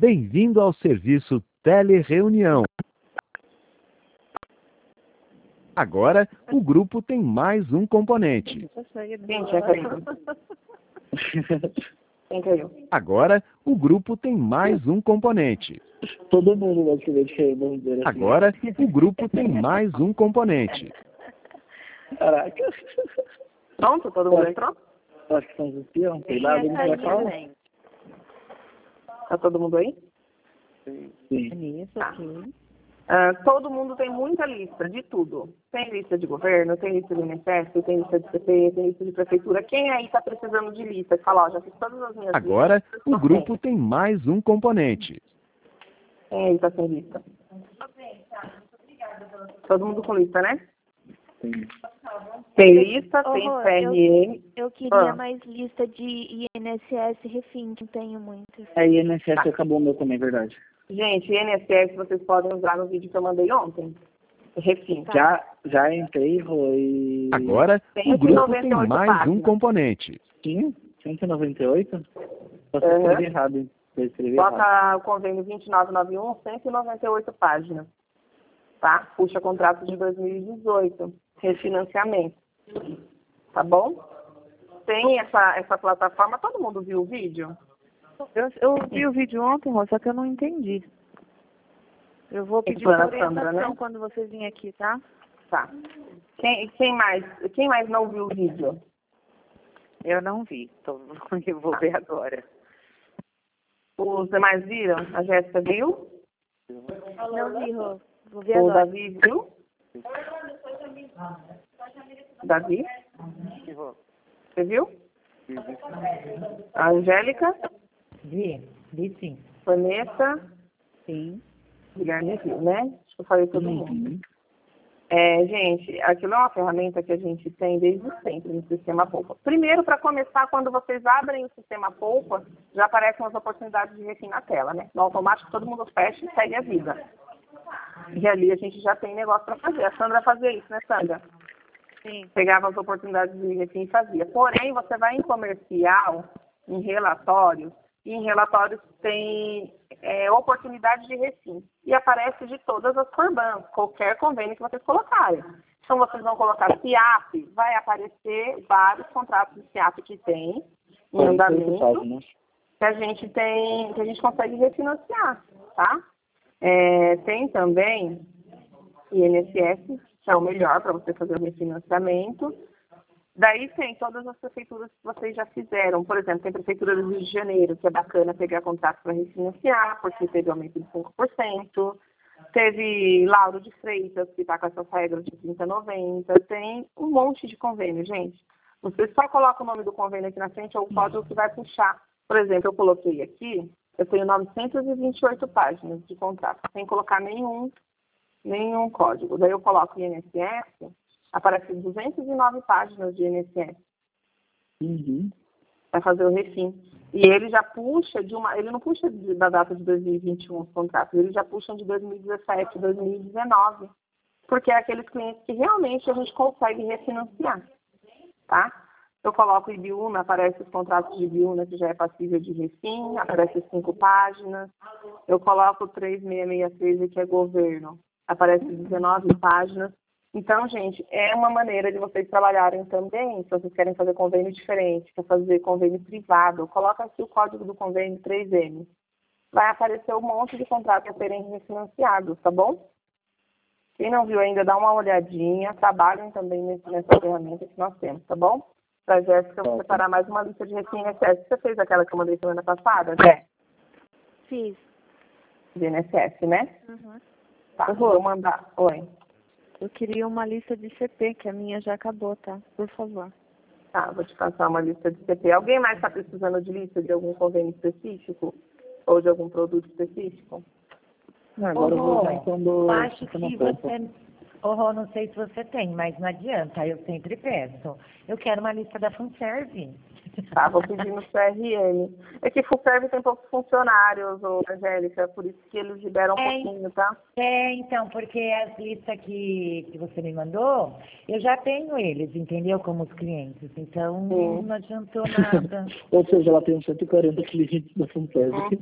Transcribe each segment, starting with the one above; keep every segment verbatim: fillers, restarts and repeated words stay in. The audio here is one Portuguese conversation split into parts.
Bem-vindo ao serviço Telereunião. Agora, o grupo tem mais um componente. Quem já caiu? Quem caiu? Agora, o grupo tem mais um componente. Todo mundo basicamente caiu, vamos dizer assim. Agora, o grupo tem mais um componente. Caraca. Pronto? Todo mundo entrou? Acho que são os espiões, sei lá, alguém vai falar. Tá todo mundo aí? Sim. Tá. Uh, todo mundo tem muita lista de tudo. Tem lista de governo, tem lista do I N S S, tem lista de C P, tem lista de prefeitura. Quem aí está precisando de lista? Fala, ó, já fiz todas as minhas Agora, listas. o grupo tem mais um componente. Quem aí está sem lista? Todo mundo com lista, né? Sim. Tem lista, Oh, tem Rô, C R M. Eu, eu queria Ah. mais lista de I N S S refim, não tenho muitas. É, I N S S Tá. acabou o meu também, verdade. Gente, I N S S vocês podem usar no vídeo que eu mandei ontem. Refim. Tá. Já, já entrei, Rô, e... Agora, Tem o grupo noventa e tem oito mais um páginas. componente. Sim, cento e noventa e oito? Você Uhum. escreveu errado, hein? Eu escrevi errado. Bota o convênio vinte e nove noventa e um, cento e noventa e oito páginas. Tá? Puxa contrato de dois mil e dezoito. Refinanciamento. Tá bom? Tem essa, essa plataforma. Todo mundo viu o vídeo? Eu, eu vi o vídeo ontem, Rô, só que eu não entendi. Eu vou pedir Plana orientação Sandra, né? quando vocês virem aqui, tá? Tá. Quem, quem, mais, quem mais não viu o vídeo? Eu não vi, então eu vou ver agora. Os demais viram? A Jéssica viu? Não vi, Rô. Vou ver O agora. Davi viu? Davi? Você viu? A Angélica? Vi, vi sim. Vanessa? Sim. Guilherme viu, né? Acho que eu falei todo mundo. É, gente, aquilo é uma ferramenta que a gente tem desde sempre no Sistema Poupa. Primeiro, para começar, quando vocês abrem o Sistema Poupa, já aparecem as oportunidades de refim na tela, né? No automático, todo mundo fecha e segue a vida. E ali a gente já tem negócio para fazer. A Sandra fazia isso, né, Sandra? Sim. Pegava as oportunidades de refim e fazia. Porém, você vai em comercial, em relatórios, e em relatórios tem é, oportunidade de refim. E aparece de todas as Corbans, qualquer convênio que vocês colocarem. Então, vocês vão colocar C I A P, vai aparecer vários contratos de C I A P que tem em andamento, que a gente tem, que a gente consegue refinanciar, tá? É, tem também I N S S, que é o melhor para você fazer o refinanciamento. Daí tem todas as prefeituras que vocês já fizeram. Por exemplo, tem a Prefeitura do Rio de Janeiro, que é bacana pegar contrato para refinanciar, porque teve aumento de cinco por cento. Teve Lauro de Freitas, que está com essas regras de trinta a noventa. Tem um monte de convênio, gente. Você só coloca o nome do convênio aqui na frente, ou o código que vai puxar. Por exemplo, eu coloquei aqui, eu tenho novecentas e vinte e oito páginas de contrato, sem colocar nenhum, nenhum código. Daí eu coloco I N S S, aparece duzentas e nove páginas de I N S S. Uhum. Para fazer o refim. E ele já puxa de uma. Ele não puxa de, da data de dois mil e vinte e um os contratos, ele já puxa de dois mil e dezessete, dois mil e dezenove. Porque é aqueles clientes que realmente a gente consegue refinanciar. Tá? Eu coloco o Ibiúna, aparece os contratos de Ibiúna, que já é passível de refim, aparece cinco páginas. Eu coloco o três mil seiscentos e sessenta e três, que é governo, aparece dezenove páginas. Então, gente, é uma maneira de vocês trabalharem também, se vocês querem fazer convênio diferente, quer fazer convênio privado, coloca aqui o código do convênio três M. Vai aparecer um monte de contratos a serem refinanciados, tá bom? Quem não viu ainda, dá uma olhadinha, trabalhem também nesse, nessa ferramenta que nós temos, tá bom? Para a Jéssica, eu vou preparar mais uma lista de refim I N S S. Você fez aquela que eu mandei semana passada? É. Fiz. De I N S S, né? Uhum. Tá, vou mandar. Oi. Eu queria uma lista de C P, que a minha já acabou, tá? Por favor. Tá, vou te passar uma lista de C P. Alguém mais está precisando de lista de algum convênio específico? Ou de algum produto específico? Agora eu vou usar então do... Acho que você... Ô, Rô, não sei se você tem, mas não adianta, eu sempre peço. Eu quero uma lista da FUNSERV. Tá, vou pedir no C R M. É que FUNSERV tem poucos funcionários, ô, Angélica, por isso que eles liberam um É, pouquinho, tá? É, então, porque as listas que, que você me mandou, eu já tenho eles, entendeu? Como os clientes. Então, Sim. não adiantou nada. Ou seja, ela tem uns cento e quarenta clientes da FUNSERV. Uhum.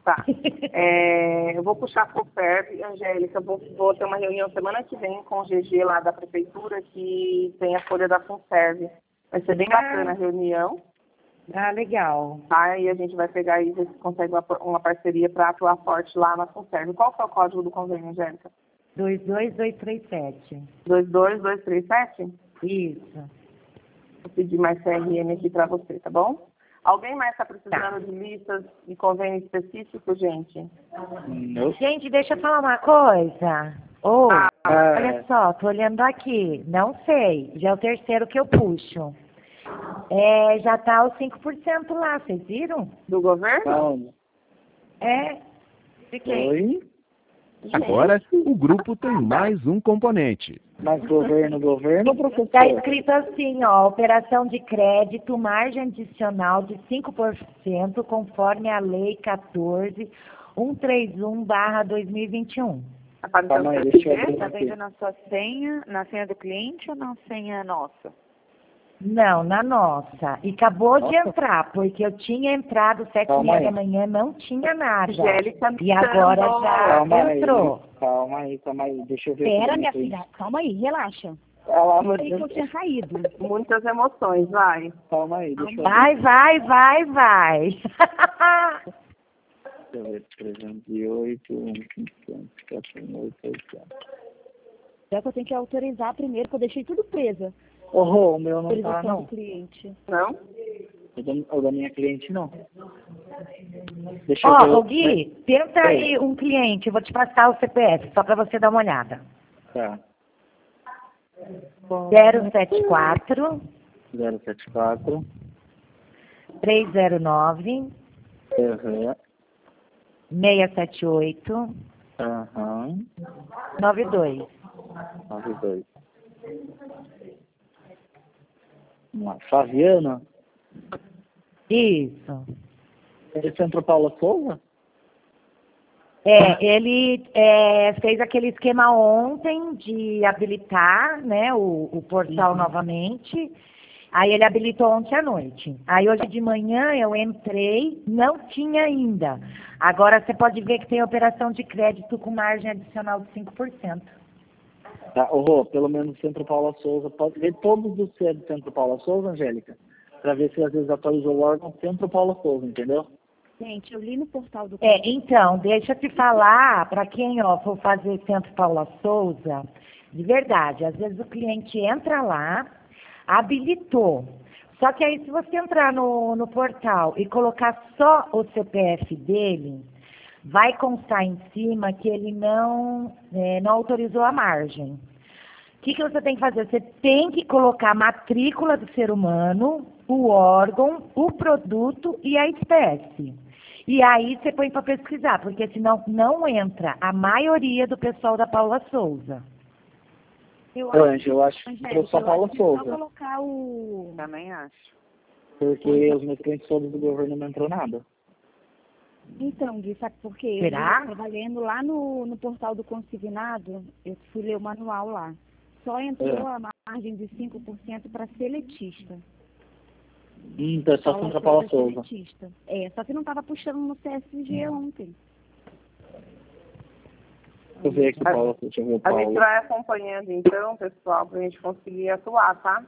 Tá. É, eu vou puxar para o F E R V, Angélica, vou, vou ter uma reunião semana que vem com o G G lá da prefeitura, que tem a folha da FUNSERV. Vai ser bem bacana a reunião. Ah, legal. Tá, e a gente vai pegar e ver se consegue uma, uma parceria para atuar forte lá na FUNSERV. Qual que é o código do convênio, Angélica? dois dois dois três sete. dois dois dois três sete? Isso. Vou pedir mais C R M aqui para você, tá bom? Alguém mais está precisando Tá. de listas de convênio específico, gente? Não. Gente, deixa eu falar uma coisa. Ô, Ah, olha só, tô olhando aqui. Não sei, já é o terceiro que eu puxo. É, já tá os cinco por cento lá, vocês viram? do governo? Calma. É, Fiquei. Oi? Agora, o grupo tem mais um componente. Mas governo, governo, professor? tá escrito assim, ó, operação de crédito, margem adicional de cinco por cento, conforme a lei quatorze mil cento e trinta e um barra dois mil e vinte e um. Calma aí, deixa eu abrir Tá aqui. vendo na sua senha, na senha do cliente ou na senha nossa? Não, na nossa. E acabou de Nossa. entrar, porque eu tinha entrado sete e Calma meia aí. da manhã, não tinha nada. Angélica, E agora já Calma entrou. aí, calma aí, calma aí. Deixa eu ver. Pera, como minha é que- filha, calma aí, relaxa. Calma, Eu falei que eu tinha saído. muitas emoções, vai. calma aí, deixa eu ver. Vai, vai, vai, vai. Deixa eu ver. trezentos e oito, quinhentos, quatorze, oitocentos. É que eu tenho que autorizar primeiro, porque eu deixei tudo presa. Ô, Rô, o meu não tá, Autorização não. do cliente. Não? O da, o da minha cliente, não. Deixa eu ver. Ó, ô Gui, tenta aí um cliente, eu vou te passar o C P F, só para você dar uma olhada. Tá. zero sete quatro, zero sete quatro. três zero nove, Aham. seis sete oito, Aham. nove dois. nove dois. Vamos lá. Flaviana? Isso. É Centro Paula Souza? É, ele é, fez aquele esquema ontem de habilitar, né, o, o portal novamente. Aí ele habilitou ontem à noite. Aí hoje de manhã eu entrei, não tinha ainda. Agora você pode ver que tem operação de crédito com margem adicional de cinco por cento. Tá, ô Rô, pelo menos Centro Paula Souza. Pode ver todos os C do Centro Paula Souza, Angélica? Pra ver se às vezes atualizou o órgão Centro Paula Souza, entendeu? Gente, eu li no portal do É, então, deixa eu te falar, para quem ó, for fazer Centro Paula Souza, de verdade, às vezes o cliente entra lá, habilitou. Só que aí se você entrar no, no portal e colocar só o C P F dele, vai constar em cima que ele não, é, não autorizou a margem. O que, que você tem que fazer? Você tem que colocar a matrícula do ser humano, o órgão, o produto e a espécie. E aí você põe para pesquisar, porque senão não entra a maioria do pessoal da Paula Souza. Eu Ô, Anjo, eu acho que Angélica, trouxe a eu Paula acho que é só Souza. colocar o... Também acho. Porque os meus clientes todos do governo não entrou nada. Então, Gui, sabe por quê? Será? Eu estava lendo lá no, no portal do consignado, eu fui ler o manual lá. Só entrou É. a margem de cinco por cento para seletista. Hum, então é só contra a Paula Souza. seletista. É, só que não estava puxando no C S G ontem. Deixa eu ver aqui, Paula. Deixa eu ver o A gente Paulo. vai acompanhando então, pessoal, pra gente conseguir atuar, tá?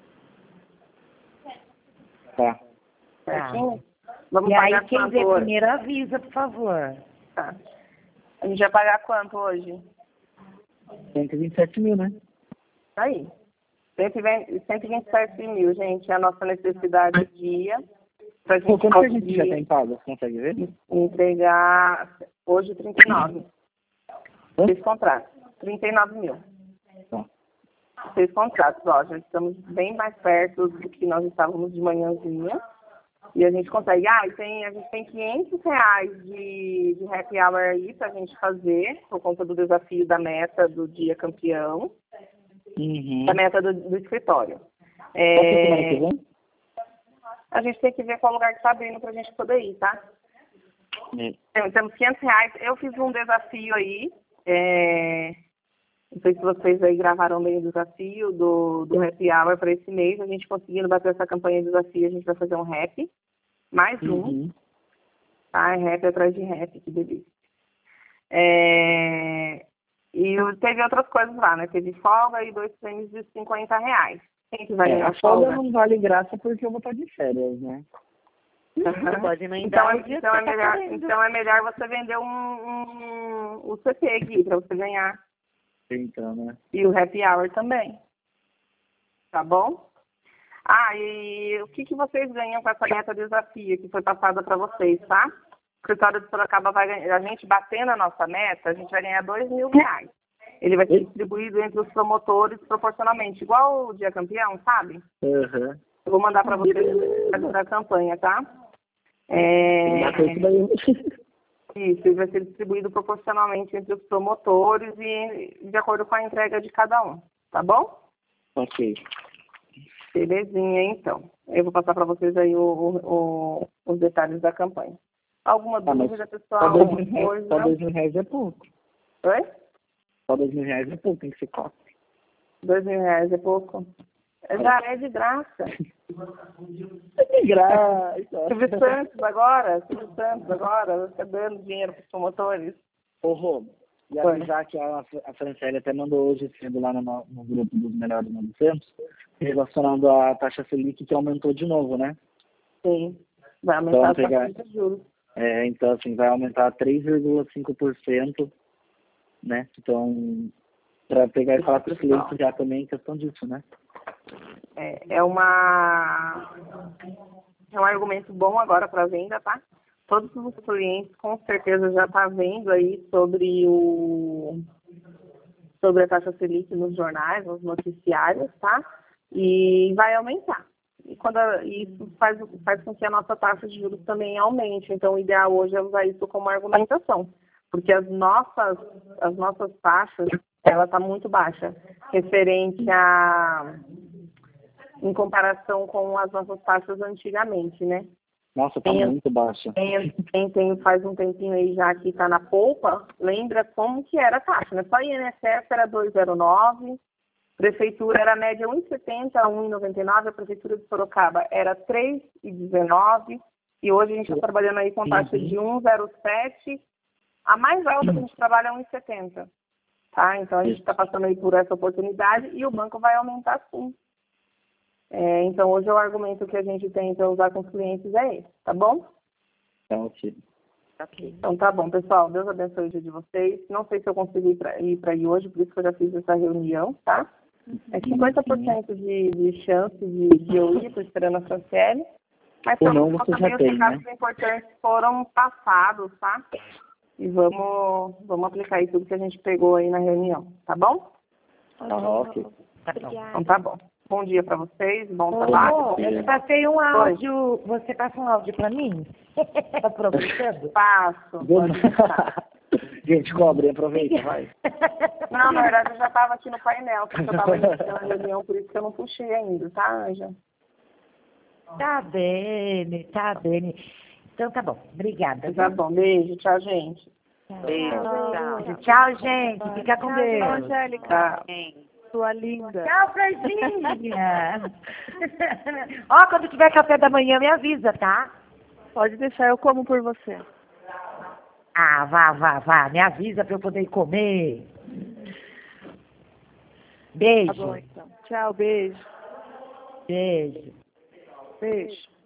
Tá. Certinho? Vamos E aí pagar quem quanto vê hoje? primeiro avisa, por favor. Tá. A gente vai pagar quanto hoje? cento e vinte e sete mil, né? Tá aí. cento e vinte e sete mil, gente, é a nossa necessidade dia. Pra Pô, gente quanto que a gente já conseguir tem pago? Você consegue ver? entregar hoje trinta e nove. Hã? Seis contratos. trinta e nove mil. Tá. Seis contratos, ó, já estamos bem mais perto do que nós estávamos de manhãzinha. E a gente consegue. Ah, e tem, a gente tem quinhentos reais de, de happy hour aí pra gente fazer, por conta do desafio da meta do dia campeão, Uhum. da meta do, do escritório. Qual que é a semana É, que vem? a gente tem que ver qual lugar que está abrindo pra gente poder ir, tá? É. Tem- Temos quinhentos reais. Eu fiz um desafio aí. É, não sei se vocês aí gravaram bem o desafio do, do Happy Hour para esse mês. A gente conseguindo bater essa campanha de desafio, a gente vai fazer um rap. Mais um. Uhum. Tá? É rap atrás de rap, que delícia. É... E teve outras coisas lá, né? Teve folga e dois prêmios de cinquenta reais. Quem que vai É, ganhar a folga folga? não vale graça porque eu vou estar de férias, né? Uhum. Pode emendar Então, o dia então, que é você tá melhor, fazendo. então é melhor você vender um, um, o C P aqui para você ganhar. Então, né? E o happy hour também. Tá bom? Ah, e o que, que vocês ganham com essa meta desafio que foi passada para vocês, tá? O escritório de Sorocaba vai ganhar, a gente batendo a nossa meta, a gente vai ganhar dois mil reais. Ele vai ser distribuído entre os promotores proporcionalmente, igual o Dia Campeão, sabe? Uhum. Eu vou mandar para vocês a campanha, tá? É... Isso, ele vai ser distribuído proporcionalmente entre os promotores e de acordo com a entrega de cada um, tá bom? Ok. Belezinha, então. Eu vou passar para vocês aí o, o, o, os detalhes da campanha. Alguma Ah, mas dúvida, só pessoal? dois mil reais, Hoje, só não? dois mil reais é pouco. Oi? Só dois mil reais é pouco, tem que ser quatro. Dois mil reais é pouco? Já é de graça. É de graça. Silvio Santos agora, Silvio Santos agora, você dando dinheiro para os promotores. Ô, Rô, e Oi. avisar que a, a Franciele até mandou hoje cedo lá no, no grupo dos melhores novecentos, relacionando à taxa Selic que aumentou de novo, né? Sim, vai aumentar Então, a pegar- taxa de juros. É, então, assim, vai aumentar três vírgula cinco por cento, né? Então, para pegar e falar com os clientes já também, questão disso, né? É, é uma é um argumento bom agora para venda, tá? Todos os clientes com certeza já estão tá vendo aí sobre o sobre a taxa Selic nos jornais, nos noticiários, tá? E vai aumentar. E quando a, isso faz, faz com que a nossa taxa de juros também aumente. Então, o ideal hoje é usar isso como argumentação, porque as nossas as nossas taxas ela está muito baixa referente a em comparação com as nossas taxas antigamente, né? Nossa, tá Quem- muito baixa. Quem, quem tem faz um tempinho aí já que está na polpa, lembra como que era a taxa, né? Só I N S S era dois vírgula zero nove, prefeitura era a média um vírgula setenta a um vírgula noventa e nove, a prefeitura de Sorocaba era três vírgula dezenove, e hoje a gente está trabalhando aí com taxa de um vírgula zero sete, a mais alta que a gente trabalha é um vírgula setenta, tá? Então a gente está passando aí por essa oportunidade e o banco vai aumentar sim. É, então, hoje o argumento que a gente tem para usar com os clientes é esse, tá bom? Então, ok. Então, tá bom, pessoal. Deus abençoe o dia de vocês. Não sei se eu consegui ir para ir para aí hoje, por isso que eu já fiz essa reunião, tá? É cinquenta por cento de, de chance de, de eu ir, estou esperando a Franciele. Mas Ou não, pelo você também já os tem, recados né? importantes foram passados, tá? E vamos, vamos aplicar aí tudo que a gente pegou aí na reunião, tá bom? Ah, ok. Então, tá bom. Bom dia para vocês, bom Ô, trabalho. eu passei um áudio, você passa um áudio para mim? Aproveitando. Passo. Pode deixar. Gente, cobre, aproveita, vai. Não, na verdade eu já estava aqui no painel, porque eu estava iniciando a reunião, por isso que eu não puxei ainda, tá, Anja? Tá bem, tá bem. Então tá bom, obrigada. Tá bom, beijo, tchau, gente. Beijo, tchau. Tchau, gente. Fica com Deus. Angélica, Tchau. sua linda. Tchau, Franzinha. Ó, quando tiver café da manhã, me avisa, tá? Pode deixar, eu como por você. Ah, vá, vá, vá. Me avisa pra eu poder comer. Tá bom, Beijo. então. Tchau, beijo. Beijo. Beijo.